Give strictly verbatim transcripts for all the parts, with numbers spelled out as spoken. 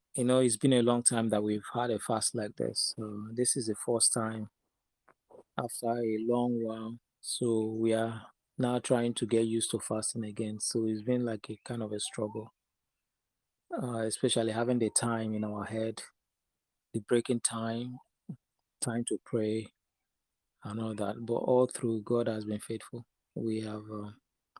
You know, it's been a long time that we've had a fast like this. So this is the first time after a long while. So we are now trying to get used to fasting again. So it's been like a kind of a struggle, uh, especially having the time in our head, the breaking time, time to pray, and all that. But all through, God has been faithful. We have uh,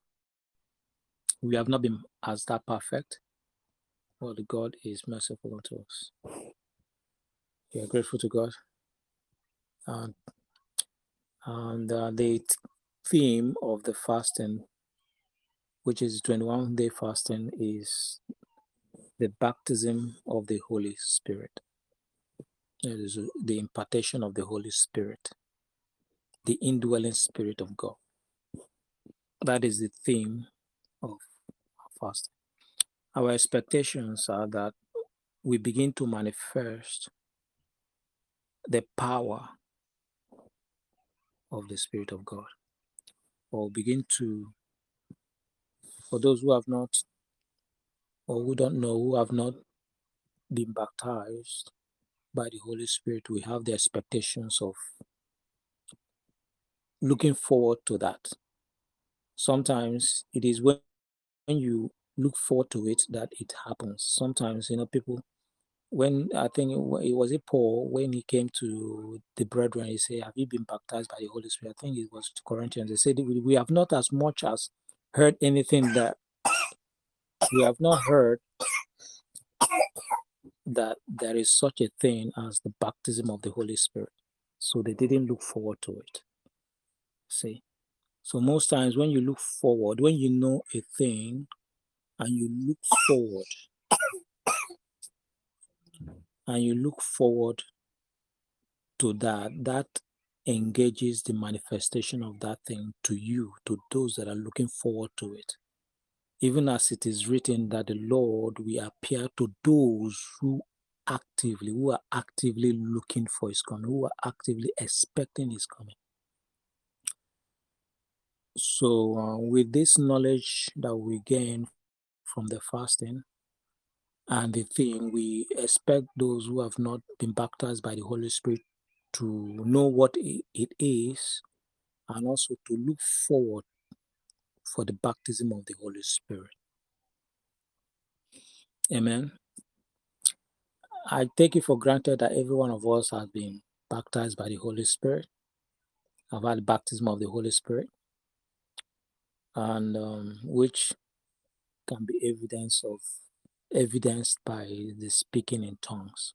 we have not been as that perfect, but God is merciful unto us. We are grateful to God. And and uh, the theme of the fasting, which is twenty-one day fasting, is the baptism of the Holy Spirit. It is the impartation of the Holy Spirit, the indwelling Spirit of God. That is the theme of fasting. Our expectations are that we begin to manifest the power of the Spirit of God, or begin to, for those who have not, or who don't know, who have not been baptized by the Holy Spirit, we have the expectations of looking forward to that. Sometimes it is when you look forward to it that it happens. Sometimes, you know, people, when I think it wa- it was it Paul, when he came to the brethren, he said, have you been baptized by the Holy Spirit? I think it was to Corinthians. They said, we we have not as much as heard anything that we have not heard that there is such a thing as the baptism of the Holy Spirit. So they didn't look forward to it. See? So most times when you look forward, when you know a thing and you look forward and you look forward to that, that engages the manifestation of that thing to you, to those that are looking forward to it. Even as it is written that the Lord will appear to those who actively, who are actively looking for his coming, who are actively expecting his coming. So, uh, with this knowledge that we gain from the fasting and the thing, we expect those who have not been baptized by the Holy Spirit to know what i- it is and also to look forward for the baptism of the Holy Spirit. Amen. I take it for granted that every one of us has been baptized by the Holy Spirit, have had the baptism of the Holy Spirit, and um, which can be evidence of evidenced by the speaking in tongues.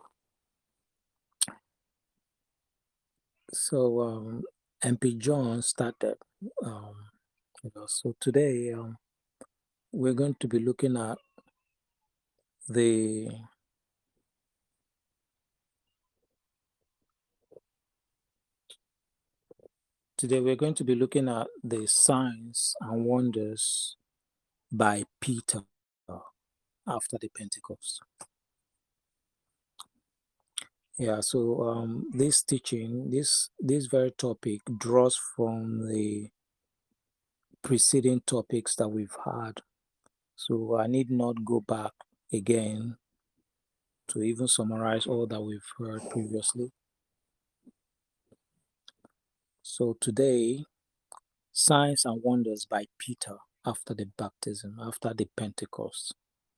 So um, M P John started. Um, you know, so today um, we're going to be looking at the today we're going to be looking at the signs and wonders by Peter after the Pentecost. Yeah, so um, this teaching, this this very topic draws from the preceding topics that we've had. So I need not go back again to even summarize all that we've heard previously. So today, signs and wonders by Peter after the baptism, after the Pentecost,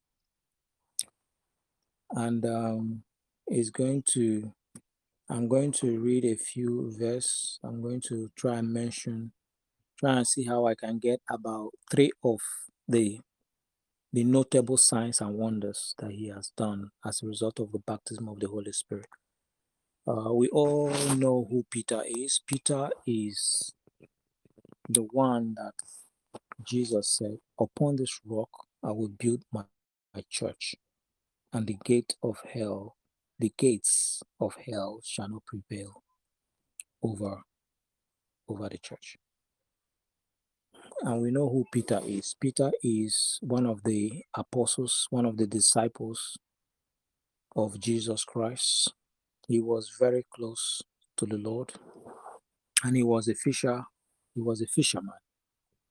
and um, is going to. I'm going to read a few verses. I'm going to try and mention try and see how I can get about three of the the notable signs and wonders that he has done as a result of the baptism of the Holy Spirit. Uh, we all know who Peter is. Peter is the one that Jesus said, upon this rock I will build my, my church, and the gate of hell, the gates of hell shall not prevail over over the church. And we know who Peter is. Peter is one of the apostles, one of the disciples of Jesus Christ. He was very close to the Lord, and he was a fisher. He was a fisherman,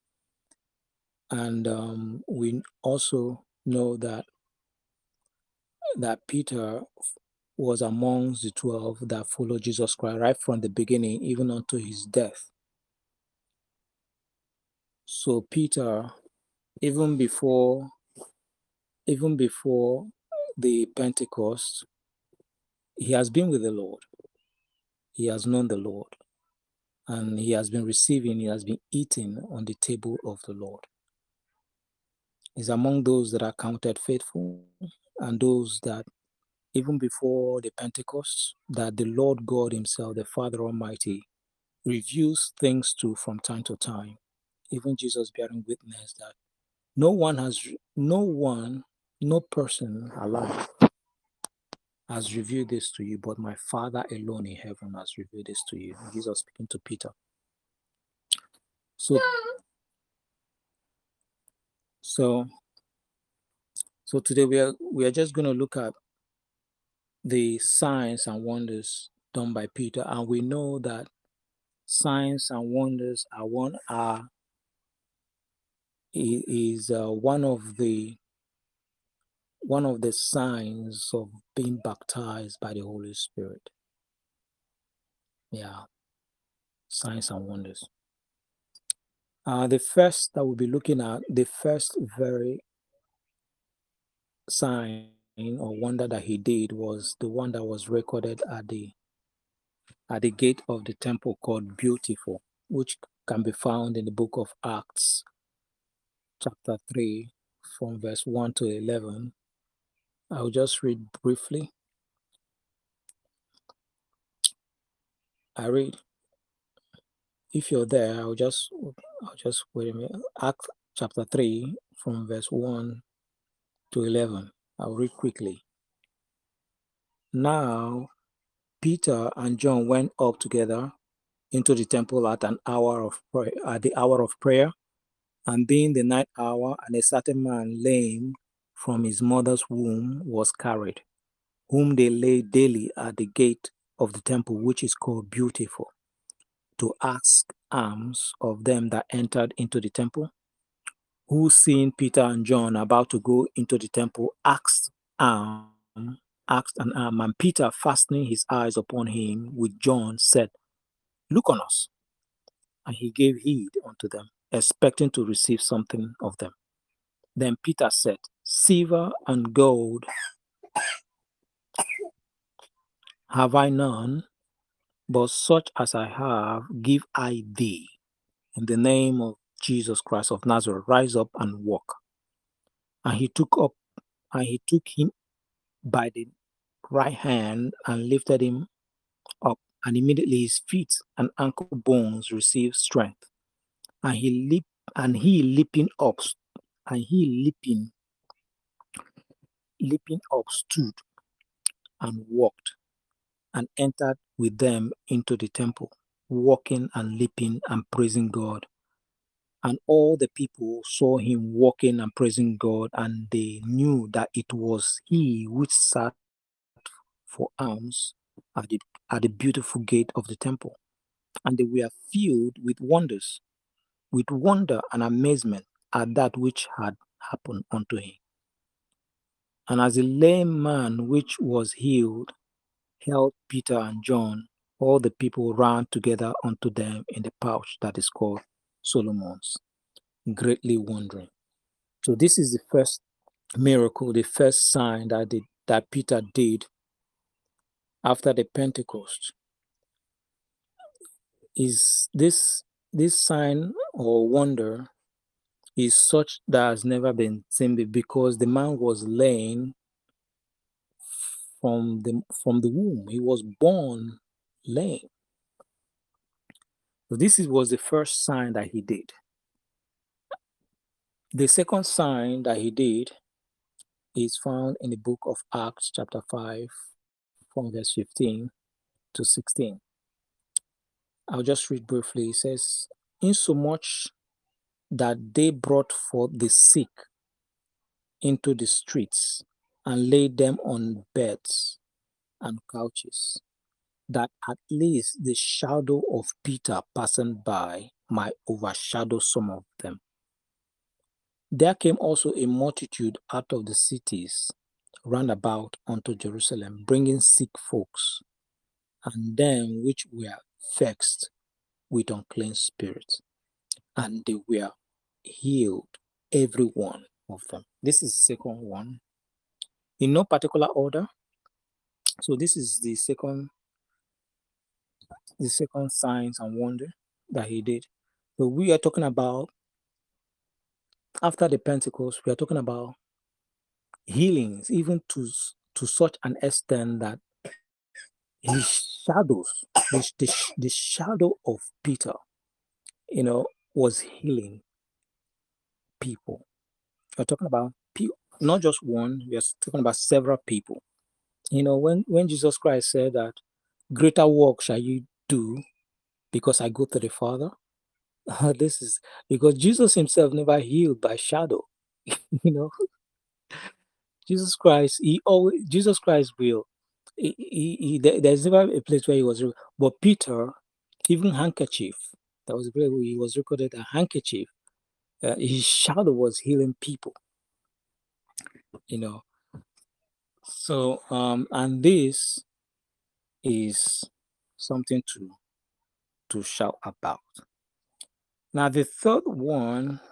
and um, we also know that that Peter was amongst the twelve that followed Jesus Christ right from the beginning, even unto his death. So Peter, even before, even before the Pentecost, he has been with the Lord. He has known the Lord, and he has been receiving, he has been eating on the table of the Lord. He's among those that are counted faithful, and those that even before the Pentecost, that the Lord God himself, the Father Almighty, reviews things to from time to time. Even Jesus bearing witness that no one has, no one, no person alive has revealed this to you, but my Father alone in heaven has revealed this to you. Jesus speaking to Peter. So, so, so today we are we are just going to look at the signs and wonders done by Peter, and we know that signs and wonders are one are is uh, one of the one of the signs of being baptized by the Holy Spirit. Yeah, signs and wonders. Uh, the first that we'll be looking at, the first very sign or wonder that he did was the one that was recorded at the at the gate of the temple called Beautiful, which can be found in the book of Acts, chapter three, from verse one to eleven. I'll just read briefly. I read. If you're there, I'll just I'll just wait a minute. Acts chapter three, from verse one to eleven. I'll read quickly. Now Peter and John went up together into the temple at an hour of prayer, at the hour of prayer, and being the ninth hour, and a certain man lame from his mother's womb was carried, whom they laid daily at the gate of the temple, which is called Beautiful, to ask alms of them that entered into the temple, who seeing Peter and John about to go into the temple, asked alms, asked an alms, and Peter, fastening his eyes upon him with John, said, Look on us. And he gave heed unto them, expecting to receive something of them. Then Peter said, Silver and gold have I none, but such as I have give I thee. In the name of Jesus Christ of Nazareth, rise up and walk. And he took up, and he took him by the right hand and lifted him up, and immediately his feet and ankle bones received strength. And he leaped, and he leaping up, and he leaping, leaping up stood and walked, and entered with them into the temple, walking and leaping and praising God. And all the people saw him walking and praising God, and they knew that it was he which sat for alms at the, at the beautiful gate of the temple. And they were filled with wonders, with wonder and amazement at that which had happened unto him. And as the lame man which was healed held Peter and John, all the people ran together unto them in the pouch that is called Solomon's, greatly wondering. So this is the first miracle, the first sign that the, that Peter did after the Pentecost. Is this this sign or wonder is such that has never been seen because the man was lame from the from the womb. He was born lame. So this is, was the first sign that he did. The second sign that he did is found in the book of Acts, chapter five, from verse fifteen to sixteen. I'll just read briefly. It says, Insomuch that they brought forth the sick into the streets and laid them on beds and couches, that at least the shadow of Peter passing by might overshadow some of them. There came also a multitude out of the cities round about unto Jerusalem, bringing sick folks, and them which were vexed with unclean spirits, and they were healed, every one of them. This is the second one, in no particular order. So this is the second, the second signs and wonder that he did. So we are talking about after the Pentecost. We are talking about healings, even to to such an extent that his shadows, the, the, the shadow of Peter, you know, was healing people. We're talking about people, not just one. We are talking about several people. You know, when when Jesus Christ said that, "Greater work shall you do because I go to the Father." This is because Jesus himself never healed by shadow. You know, Jesus Christ, he always Jesus Christ will. He, he, he, there- there's never a place where he was, re- but Peter, even handkerchief, that was a place where he was recorded a handkerchief. Uh, his shadow was healing people. You know, so um, and this is something to to shout about. Now the third one,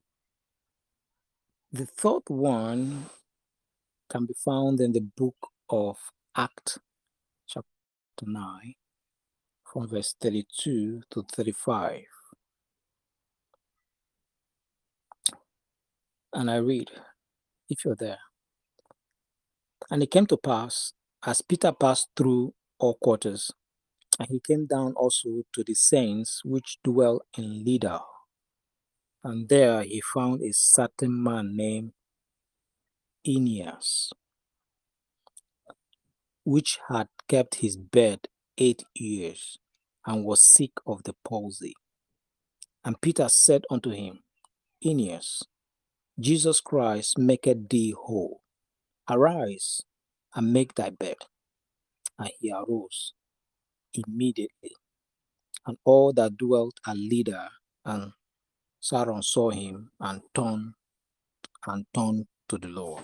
the third one can be found in the book of Acts, chapter nine, from verse thirty-two to thirty-five. And I read, if you're there. And it came to pass, as Peter passed through all quarters, and he came down also to the saints which dwell in Lydda. And there he found a certain man named Aeneas, which had kept his bed eight years, and was sick of the palsy. And Peter said unto him, Aeneas, Jesus Christ maketh thee whole. Arise and make thy bed. And he arose immediately. And all that dwelt at Lydda and Saron saw him and turned and turned to the Lord.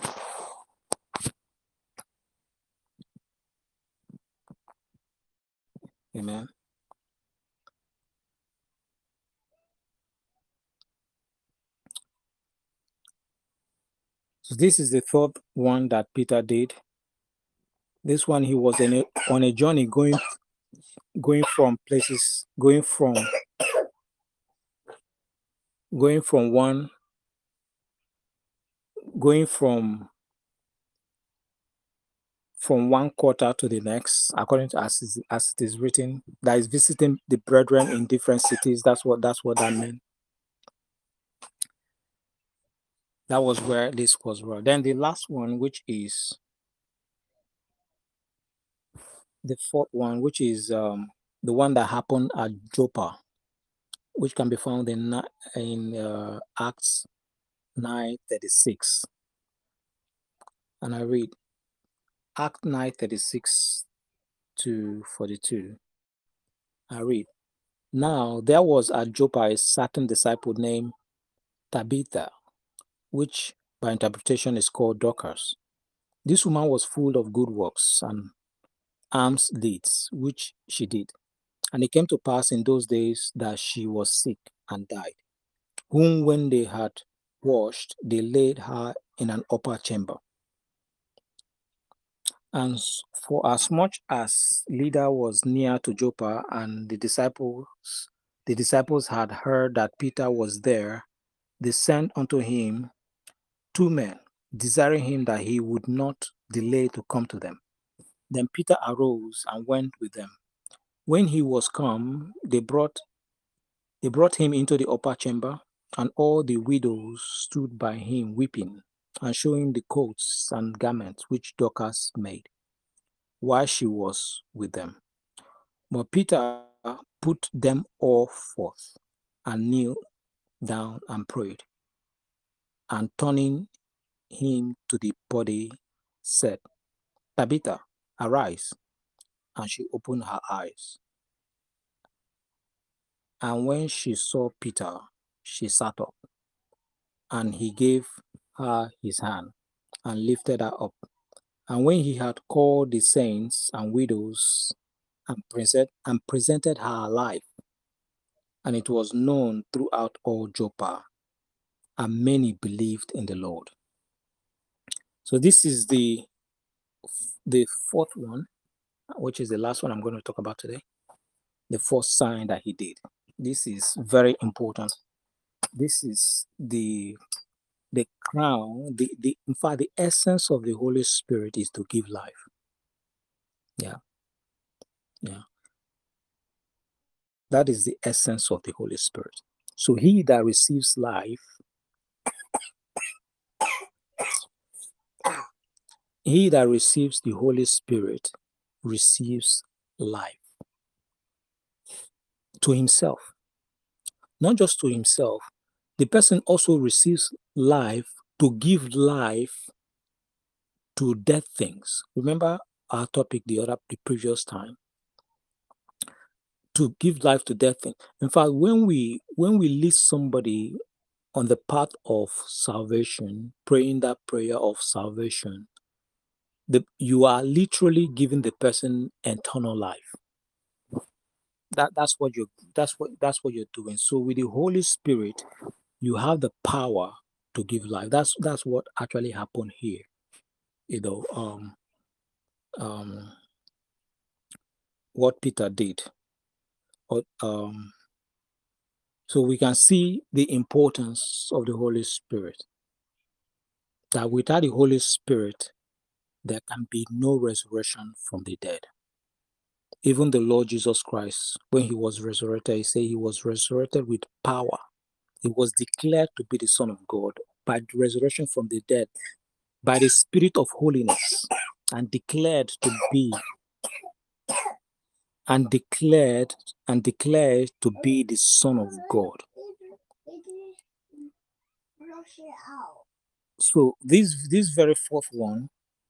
Amen. So this is the third one that Peter did. This one he was in a, on a journey going going from places, going from going from one, going from from one quarter to the next, according to as is, as it is written, that is visiting the brethren in different cities. That's what that's what that meant. That was where this was wrong. Then the last one, which is the fourth one, which is um, the one that happened at Joppa, which can be found in in uh, Acts nine thirty six, and I read Act nine thirty six to forty two. I read, now there was at Joppa a certain disciple named Tabitha, which by interpretation is called Dorcas. This woman was full of good works and alms deeds, which she did. And it came to pass in those days that she was sick and died, whom when they had washed, they laid her in an upper chamber. And for as much as Lydda was near to Joppa, and the disciples, the disciples had heard that Peter was there, they sent unto him two men, desiring him that he would not delay to come to them. Then Peter arose and went with them. When he was come, they brought they brought him into the upper chamber, and all the widows stood by him weeping, and showing the coats and garments which Dorcas made, while she was with them. But Peter put them all forth, and kneeled down and prayed, and turning him to the body, said, Tabitha, arise. And she opened her eyes. And when she saw Peter, she sat up, and he gave her his hand and lifted her up. And when he had called the saints and widows and, present, and presented her alive, and it was known throughout all Joppa, and many believed in the Lord. So this is the, the fourth one, which is the last one I'm going to talk about today. The fourth sign that he did. This is very important. This is the the crown, the, the in fact, the essence of the Holy Spirit is to give life. Yeah. Yeah. That is the essence of the Holy Spirit. So he that receives life, he that receives the Holy Spirit receives life to himself. Not just to himself, the person also receives life to give life to dead things. Remember our topic the other the previous time, to give life to dead things. In fact, when we when we lead somebody on the path of salvation, praying that prayer of salvation, the, you are literally giving the person eternal life. That that's what you that's what that's what you're doing. So with the Holy Spirit, you have the power to give life. That's that's what actually happened here. You know, um, um, what Peter did. Or, um, so we can see the importance of the Holy Spirit. That without the Holy Spirit, there can be no resurrection from the dead. Even the Lord Jesus Christ, when he was resurrected, he said he was resurrected with power. He was declared to be the Son of God by the resurrection from the dead, by the Spirit of holiness, and declared to be and declared and declared to be the Son of God. So this this very fourth one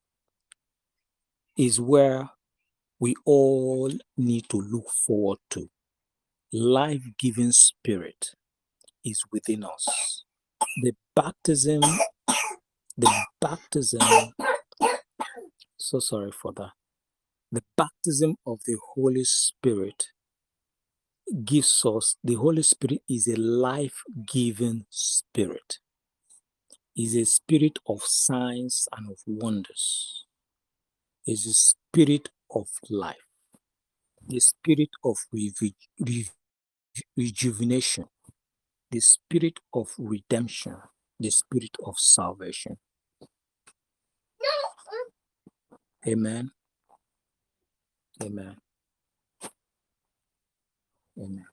is where we all need to look forward to. Life-giving spirit is within us. The baptism, the baptism, so sorry for that. The baptism of the Holy Spirit gives us, the Holy Spirit is a life-giving spirit. Is a spirit of signs and of wonders. Is a spirit of life. The spirit of reju- reju- rejuvenation. The spirit of redemption. The spirit of salvation. Amen. Amen. Amen.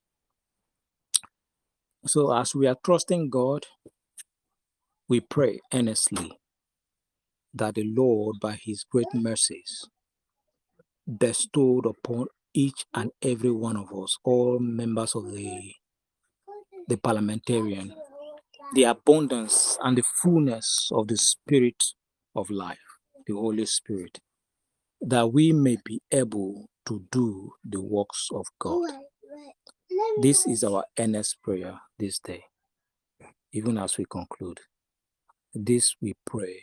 So as we are trusting God, we pray earnestly that the Lord, by his great mercies, bestowed upon each and every one of us, all members of the, the parliamentarian, the abundance and the fullness of the Spirit of life, the Holy Spirit, that we may be able to do the works of God. This is our earnest prayer this day, even as we conclude. This we pray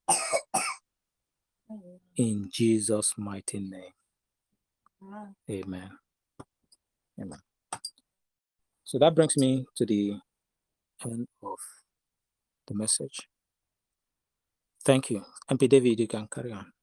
in Jesus' mighty name. Amen. Amen. So that brings me to the end of the message. Thank you. M P David, you can carry on.